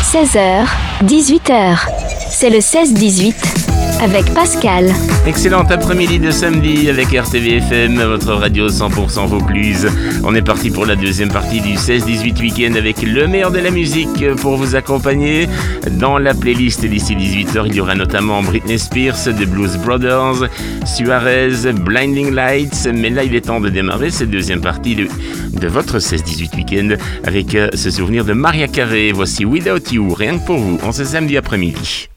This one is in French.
16h, 18h. C'est le 16-18 avec Pascal. Excellent après-midi de samedi avec RTV-FM, votre radio 100% Vaucluse. On est parti pour la deuxième partie du 16-18 week-end avec le meilleur de la musique pour vous accompagner. Dans la playlist d'ici 18h, il y aura notamment Britney Spears, The Blues Brothers, Suarez, Blinding Lights. Mais là, il est temps de démarrer cette deuxième partie de votre 16-18 week-end avec ce souvenir de Mariah Carey. Voici Without You, rien que pour vous, en ce samedi après-midi.